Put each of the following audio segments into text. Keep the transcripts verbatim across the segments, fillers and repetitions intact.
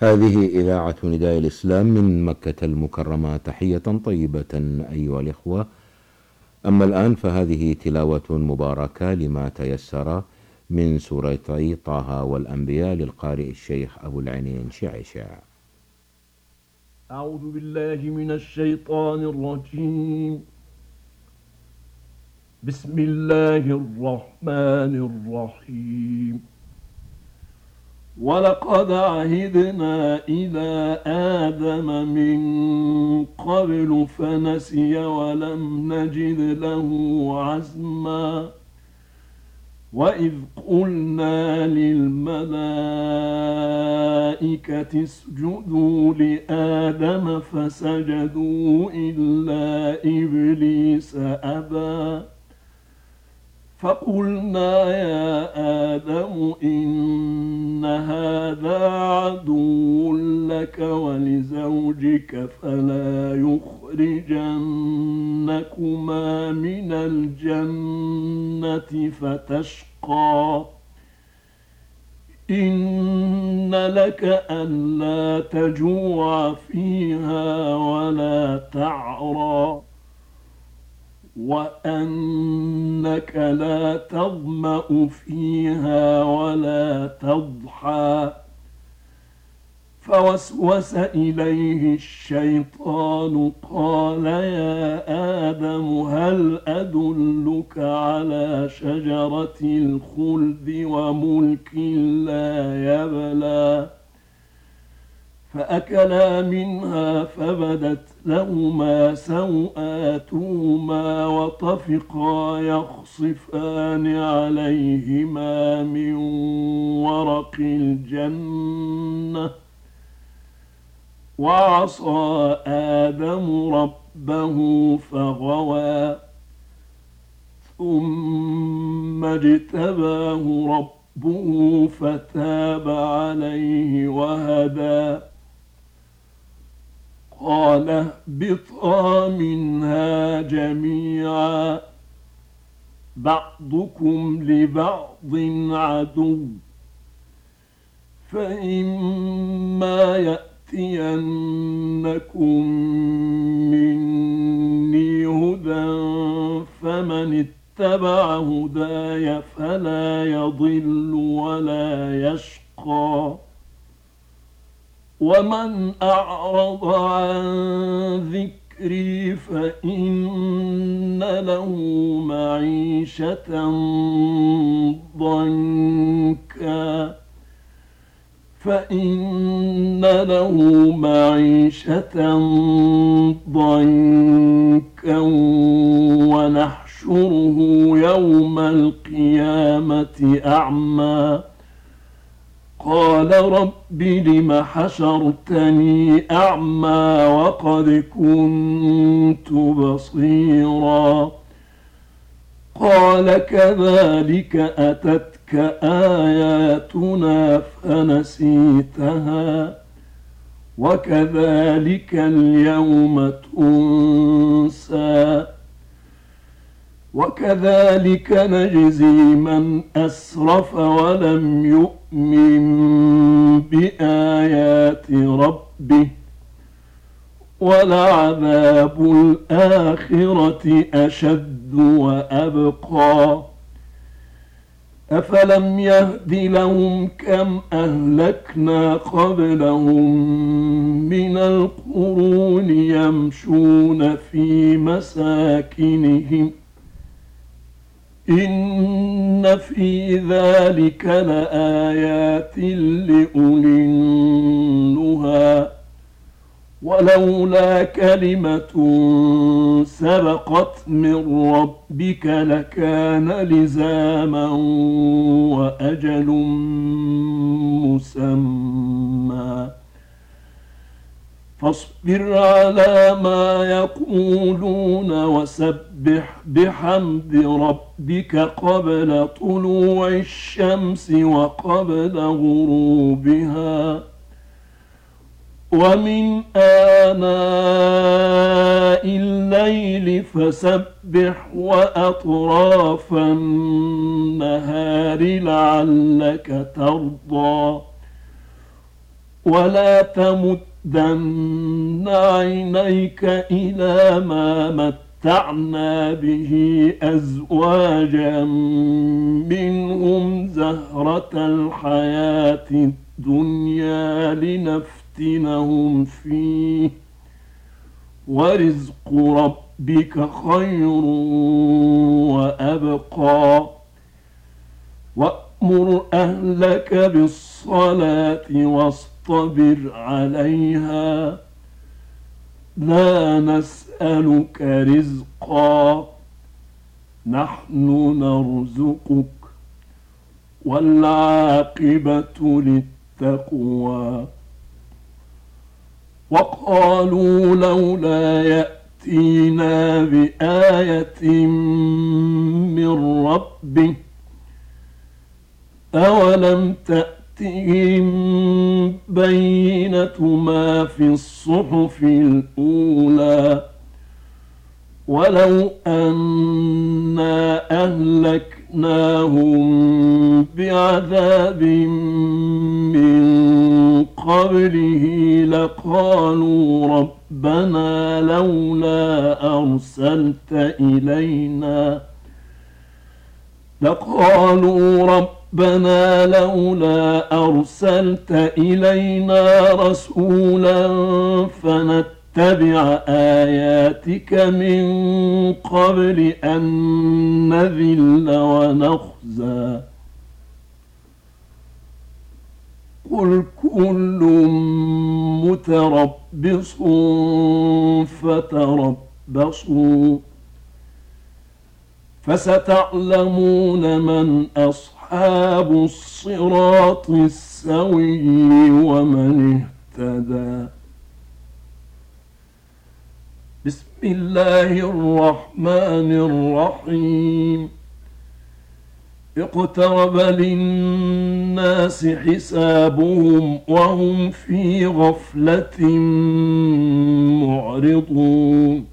هذه إذاعة نداء الإسلام من مكة المكرمة، تحية طيبة أيها الإخوة. أما الآن فهذه تلاوة مباركة لما تيسر من سورتي طه والأنبياء للقارئ الشيخ أبو العينين شعشع. أعوذ بالله من الشيطان الرجيم. بسم الله الرحمن الرحيم. ولقد عهدنا إلى آدم من قبل فنسي ولم نجد له عزما. وإذ قلنا للملائكة اسجدوا لآدم فسجدوا إلا إبليس أبى. فقلنا يا آدم إن هذا عدو لك ولزوجك فلا يخرجنكما من الجنة فتشقى. إن لك ألا تجوع فيها ولا تعرى وأنك لا تظمأ فيها ولا تضحى. فوسوس إليه الشيطان قال يا آدم هل أدلك على شجرة الخلد وملك لا يبلى. فأكلا منها فبدت لهما سوآتهما وطفقا يخصفان عليهما من ورق الجنة. وعصى آدم ربه فغوى ثم اجتباه ربه فتاب عليه وهدى. قال اهبطا منها جميعا بعضكم لبعض عدو. فإما يأتينكم مني هدى فمن اتبع هداي فلا يضل ولا يشقى. ومن أعرض عن ذكري فإن له معيشة ضنكا فإن له معيشة ضنكا ونحشره يوم القيامة أعمى. قال رب لم حشرتني أعمى وقد كنت بصيرا. قال كذلك أتتك آياتنا فنسيتها وكذلك اليوم تنسى. وكذلك نجزي من أسرف ولم يؤمن بآيات ربه ولعذاب الآخرة أشد وأبقى. أفلم يهد لهم كم أهلكنا قبلهم من القرون يمشون في مساكنهم إن في ذلك لآيات لأولي النهى. ولولا كلمة سبقت من ربك لكان لزاما وأجل مسمى. فاصبر على ما يقولون وسبح بحمد ربك قبل طلوع الشمس وقبل غروبها ومن آناء الليل فسبح وأطراف النهار لعلك ترضى. ولا تمدن عينيك إلى ما متعنا به أزواجا منهم زهرة الحياة الدنيا لنفتنهم فيه ورزق ربك خير وأبقى وأمر أهلك بالصلاة واصطبر عليها لا نسألك رزقا نحن نرزقك والعاقبة للتقوى وقالوا لولا يأتينا بآية من ربه أولم تأتهم بينة ما في الصحف الأولى ولو أنا أهلكناهم بعذاب من قبله لقالوا ربنا لولا أرسلت إلينا لقالوا ربنا لولا أرسلت إلينا رسولا فنتبع آياتك من قبل أن نذل ونخزى قل كل متربص فتربصوا فستعلمون من أصحاب الصراط السوي ومن اهتدى. بسم الله الرحمن الرحيم. اقترب للناس حسابهم وهم في غفلة معرضون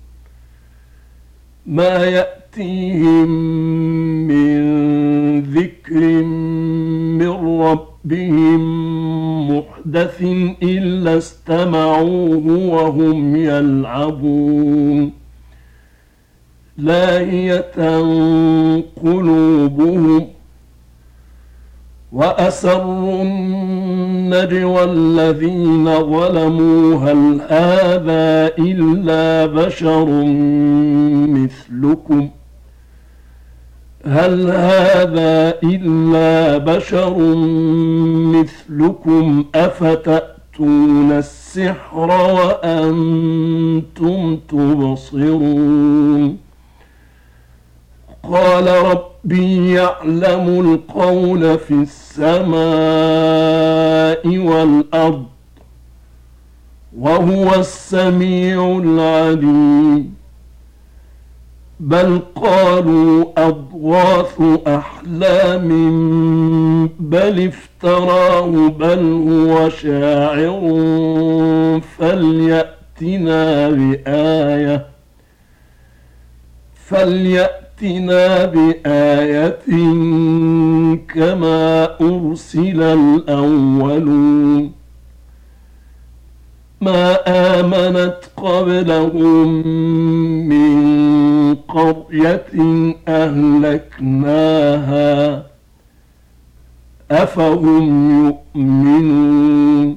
ما يأتيهم من ذكر من ربهم محدث إلا استمعوه وهم يلعبون لاهية قلوبهم وأسروا النجوى الذين ظلموا هل هذا إلا بشر مثلكم هل هذا إلا بشر مثلكم أفتأتون السحر وأنتم تبصرون قال ربي يعلم القول في السماء والأرض وهو السميع العليم بل قالوا أضغاث أحلام بل افتراه بل هو شاعر فليأتنا بآية فليأتنا بآية كما أرسل الأولون ما آمنت قبلهم من قرية أهلكناها أفهم يؤمنون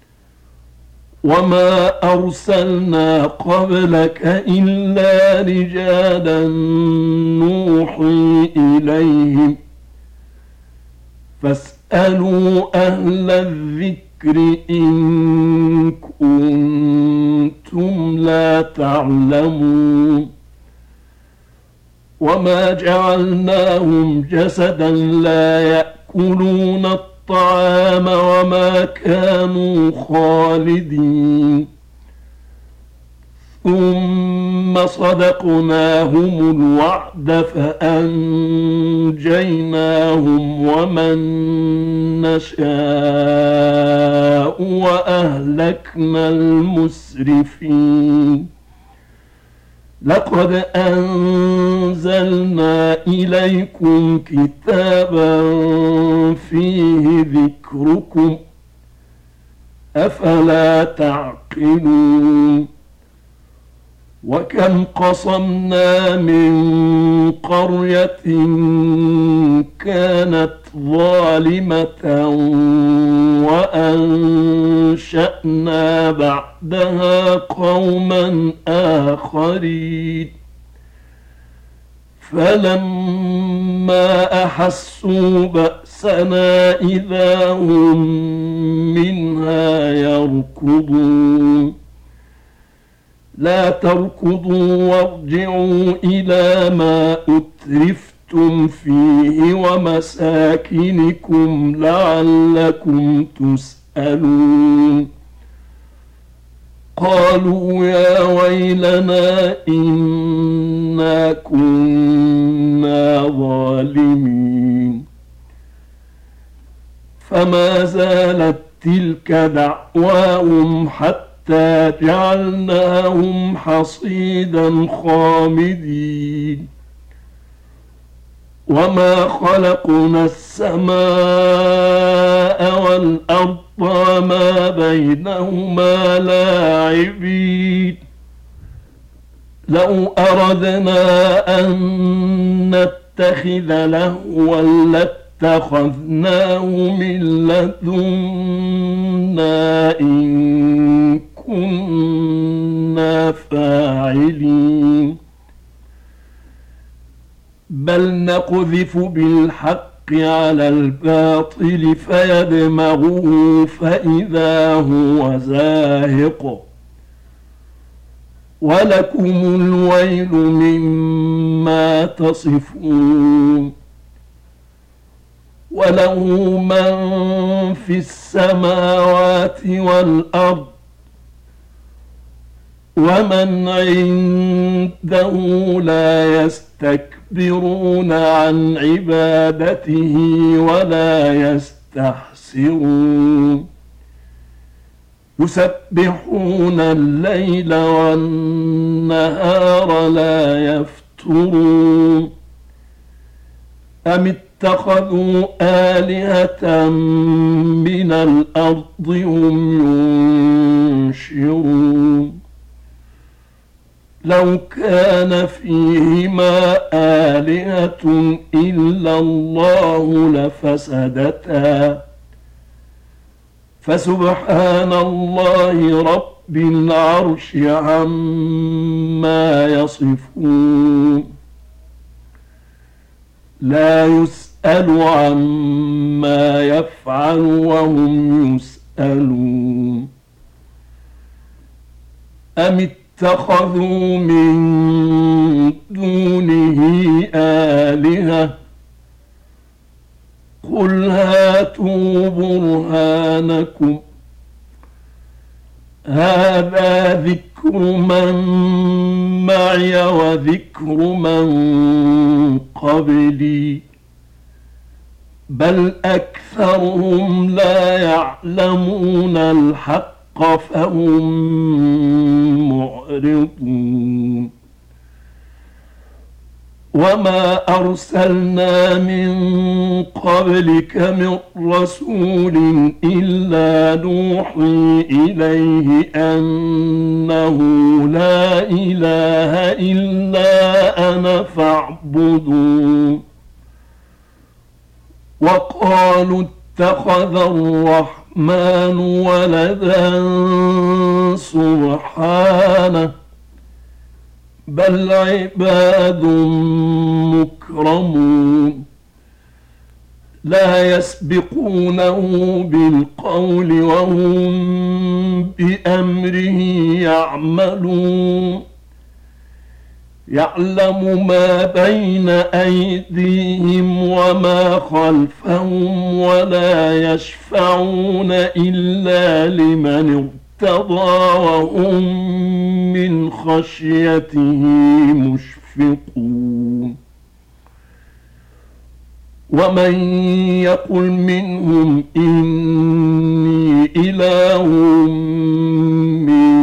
وما أرسلنا قبلك إلا رجالا نوحي إليهم فاسألوا أهل الذكر إن كنتم لا تعلمون وما جعلناهم جسدا لا يأكلون الطعام وما كانوا خالدين ثم صدقناهم الوعد فأنجيناهم ومن نشاء وأهلكنا المسرفين لقد أنزلنا إليكم كتابا فيه ذكركم أفلا تعقلون وكم قصمنا من قرية كانت ظالمة وأنشأنا بعدها قوما آخرين فلما أحسوا بأسنا إذا هم منها يركضون لا تركضوا وارجعوا إلى ما أترفتم فيه ومساكنكم لعلكم تسألون قالوا يا ويلنا إنا كنا ظالمين فما زالت تلك دعواهم حتى جعلناهم حصيدا خامدين وما خلقنا السماء والأرض وما بينهما لاعبين لو أردنا أن نتخذ لهوا لاتخذناه من لدنا إن كنا فاعلين بل نقذف بالحق على الباطل فيدمغه فإذا هو زاهق ولكم الويل مما تصفون وله من في السماوات والأرض ومن عنده لا يستكبرون عن عبادته ولا يستحسرون يسبحون الليل والنهار لا يفترون أم اتخذوا آلهة من الأرض هم ينشرون لو كان فيهما آلهة إلا الله لفسدتا فسبحان الله رب العرش عما يصفون لا يسأل عما يفعل وهم يسألون أم اتخذوا من دونه آلهة قل هاتوا برهانكم هذا ذكر من معي وذكر من قبلي بل أكثرهم لا يعلمون الحق فهم معرضون وما أرسلنا من قبلك من رسول إلا نوحي إليه أنه لا إله إلا أنا فاعبدون وقالوا اتخذ الرحمن ولدا سبحانه بل عباد مكرمون لا يسبقونه بالقول وهم بأمره يعملون يعلم ما بين أيديهم وما خلفهم ولا يشفعون إلا لمن ارتضى وهم من خشيته مشفقون ومن يقل منهم إني إله من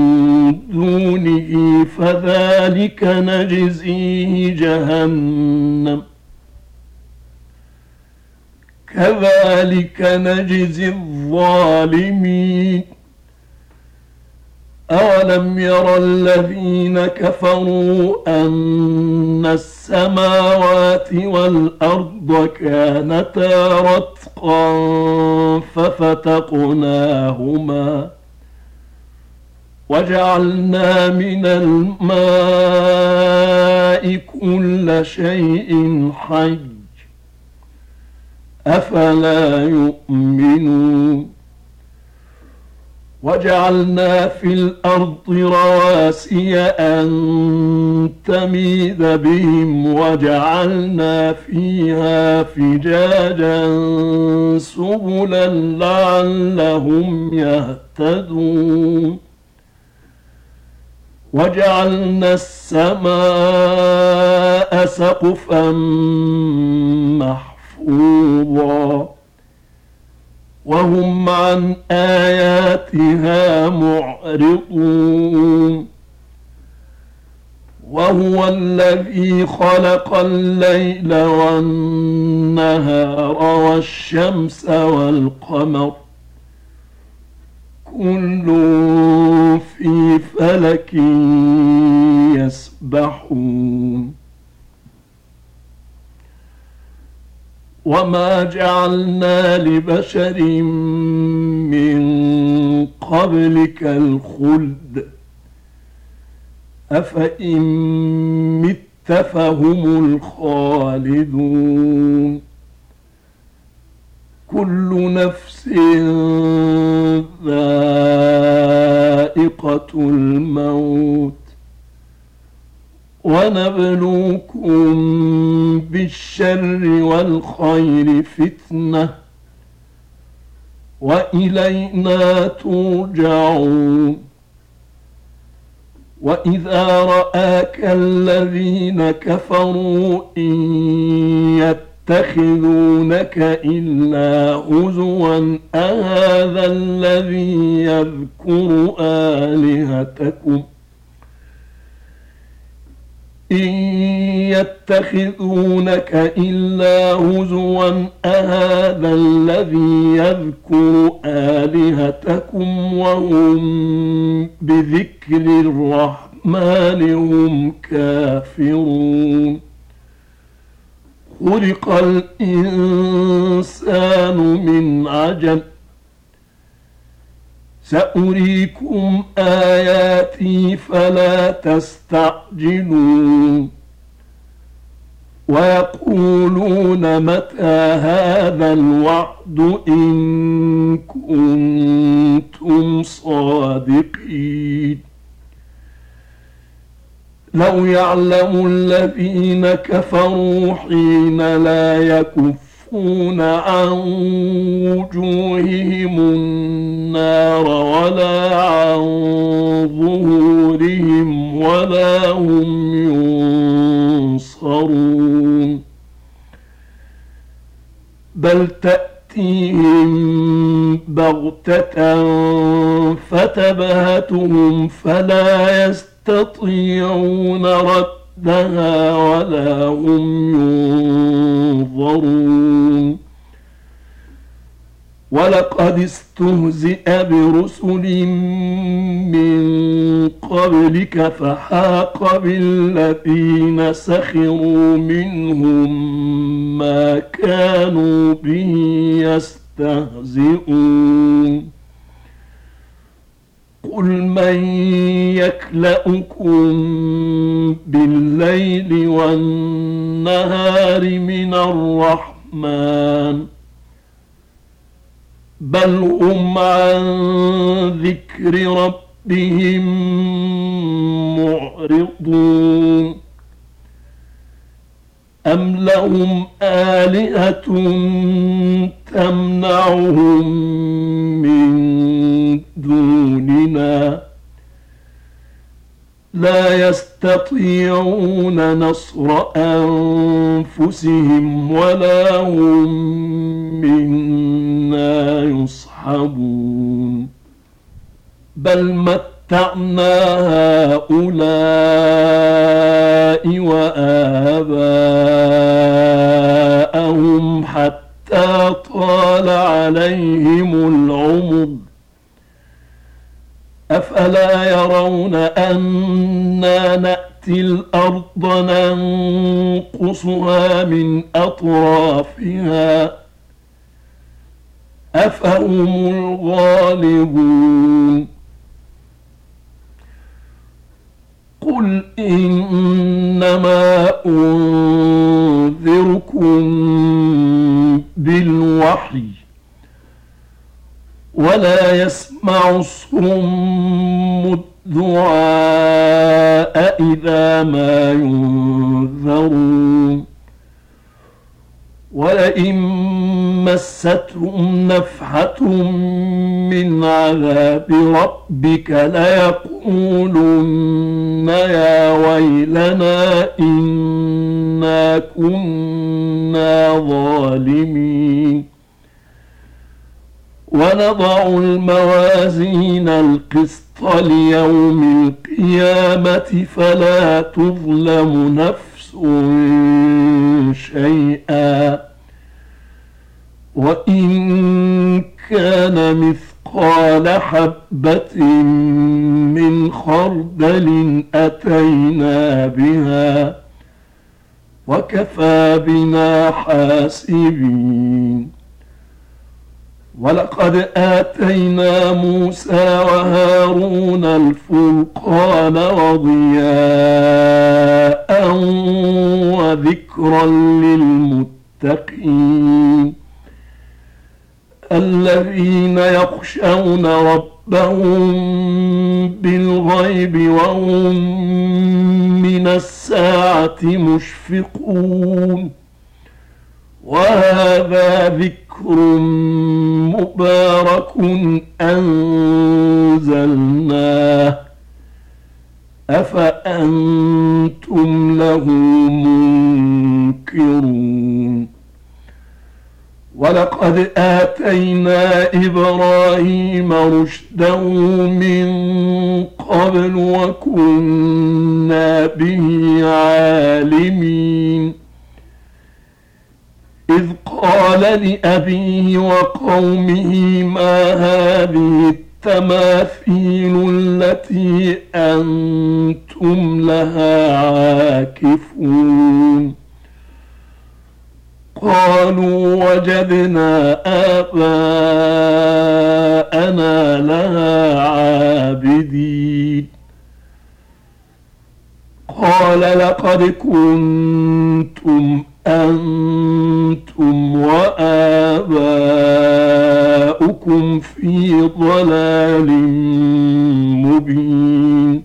دونه فذلك نجزيه جهنم كذلك نجزي الظالمين. أولم يرى الذين كفروا أن السماوات والأرض كانتا رتقا ففتقناهما وجعلنا من الماء كل شيء حي أفلا يؤمنون. وجعلنا في الأرض رواسي أن تميد بهم وجعلنا فيها فجاجا سبلا لعلهم يهتدون. وجعلنا السماء سقفا محفوظا وهم عن آياتها معرضون. وهو الذي خلق الليل والنهار والشمس والقمر كل في فلك يسبحون. وما جعلنا لبشر من قبلك الخلد أفإن مت فهم الخالدون. كل نفس ذائقة الموت ونبلوكم بالشر والخير فتنة وإلينا ترجعون. وإذا رآك الذين كفروا إن يتخذونك إلا هزوا أهذا الذي يذكر آلهتكم إن يتخذونك إلا هزوا أهذا الذي يذكر آلهتكم وهم بذكر الرحمن هم كافرون. خلق الإنسان من عجل سأريكم آياتي فلا تستعجلون. ويقولون متى هذا الوعد إن كنتم صادقين. لو يعلم الذين كفروا حين لا يكفون عن وجوههم النار ولا عن ظهورهم ولا هم ينصرون. بل تأتيهم بغتة فتبهتهم فلا يستطيعون ردها ولا هم ينظرون. ولقد استهزئ برسل من قبلك فحاق بالذين سخروا منهم ما كانوا به يستهزئون. قل من يكلؤكم بالليل والنهار من الرحمن بل هم عن ذكر ربهم معرضون. أم لهم آلهة تمنعهم من دوننا لا يستطيعون نصر أنفسهم ولا هم منا يصحبون. بل متعنا هؤلاء وآباءهم حتى حتى طال عليهم العمر أفلا يرون أنا نأتي الأرض ننقصها من أطرافها أفهم الغالبون قل إنما أنذركم بالوحي ولا يسمع الصم الدعاء إذا ما ينذرون ولئن مستهم نفحة من عذاب ربك ليقولن يا ويلنا إنا كنا ظالمين ونضع الموازين القسط ليوم القيامة فلا تظلم نفس شيئا وإن كان مثقال حبة من خردل أتينا بها وكفى بنا حاسبين ولقد آتينا موسى وهارون الفرقان وضياء وذكرا للمتقين الذين يخشون ربهم بالغيب وهم من الساعة مشفقون وهذا ذكر مبارك أنزلناه أفأنتم له منكرون ولقد آتينا إبراهيم رشده من قبل وكنا به عالمين إذ قال لأبيه وقومه ما هذه التماثيل التي أنتم لها عاكفون قالوا وجدنا آباءنا لها عابدين قال لقد كنتم أنتم وآباؤكم في ضلال مبين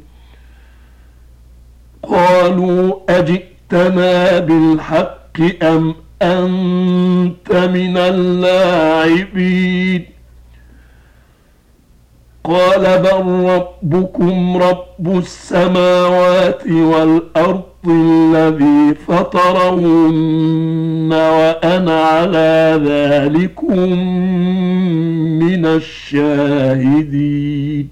قالوا أجئتنا بالحق أم أنت من اللاعبين قال بل ربكم رب السماوات والأرض الذي فطرهن وأنا على ذلكم من الشاهدين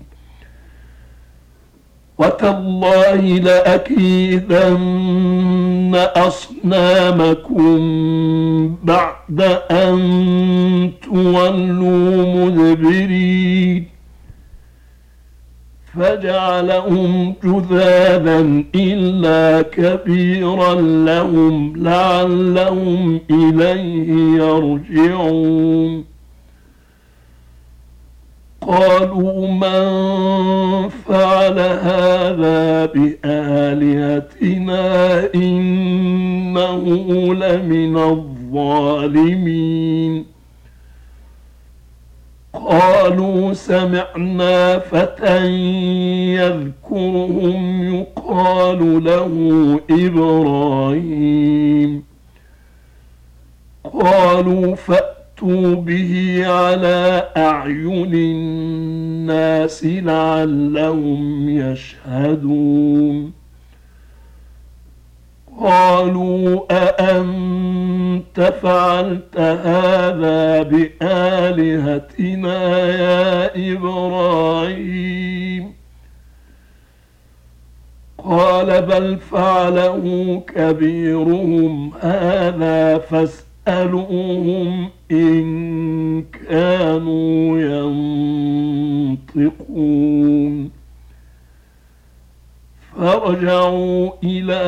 وتالله لأكيدن أصنامكم بعد أن تولوا مدبرين فجعلهم جذاذا إلا كبيرا لهم لعلهم إليه يرجعون قالوا من فعل هذا بآلهتنا إنه لمن الظالمين قالوا سمعنا فتى يذكرهم يقال له إبراهيم قالوا فأتوا به على أعين الناس لعلهم يشهدون قالوا أأنت فعلت هذا بآلهتنا يا إبراهيم قال بل فعله كبيرهم هذا فاستغفروا فاسألوهم إن كانوا ينطقون. فرجعوا إلى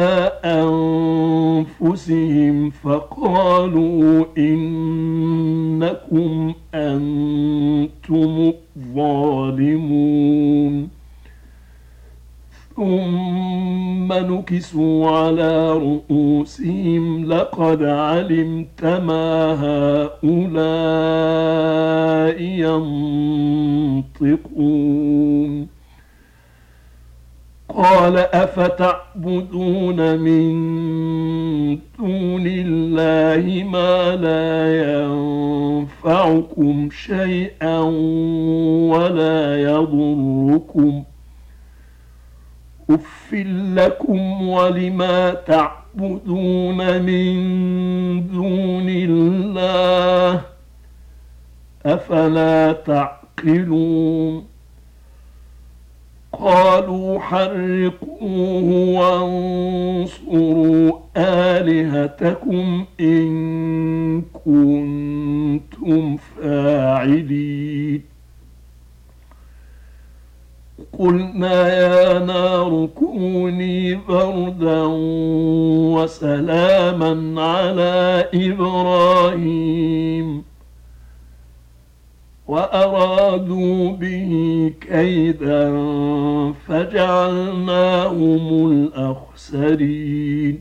أنفسهم فقالوا إنكم أنتم الظالمون. ثم نكسوا على رؤوسهم لقد علمت ما هؤلاء ينطقون. قال أفتعبدون من دون الله ما لا ينفعكم شيئا ولا يضركم أف لكم ولما تعبدون من دون الله أفلا تعقلون. قالوا حرقوه وانصروا آلهتكم إن كنتم فاعلين. قلنا يا نار كوني بردا وسلاما على إبراهيم وأرادوا به كيدا فجعلناهم الأخسرين.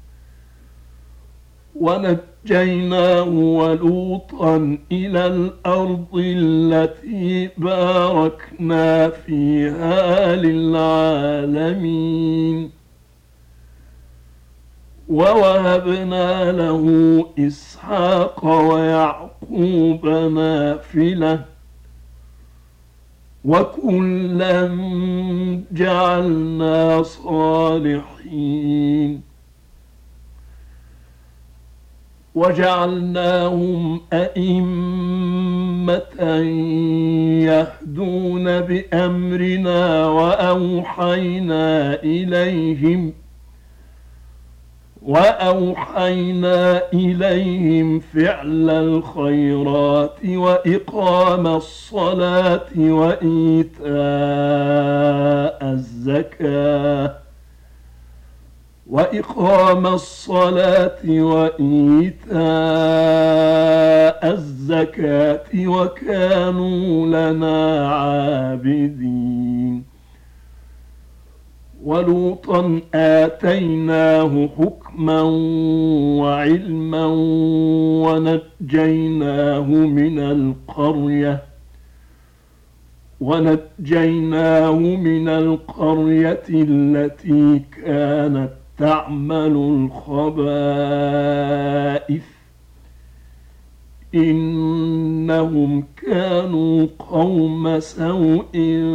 ونجيناه ولوطا إلى الأرض التي باركنا فيها للعالمين. ووهبنا له إسحاق ويعقوب نافلة وكلا جعلنا صالحين. وجعلناهم أئمة يهدون بأمرنا وأوحينا إليهم وأوحينا إليهم فعل الخيرات وإقام الصلاة وإيتاء الزكاة وإقام الصلاة وإيتاء الزكاة وكانوا لنا عابدين. ولوطا آتيناه حكما وعلما ونجيناه من القرية ونجيناه من القرية التي كانت تعمل الخبائث إنهم كانوا قوم سوء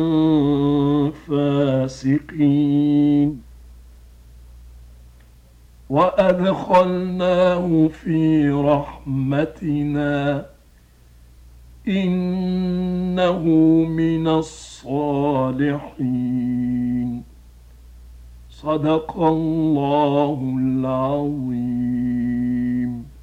فاسقين. وأدخلناه في رحمتنا إنه من الصالحين. صدق الله العظيم.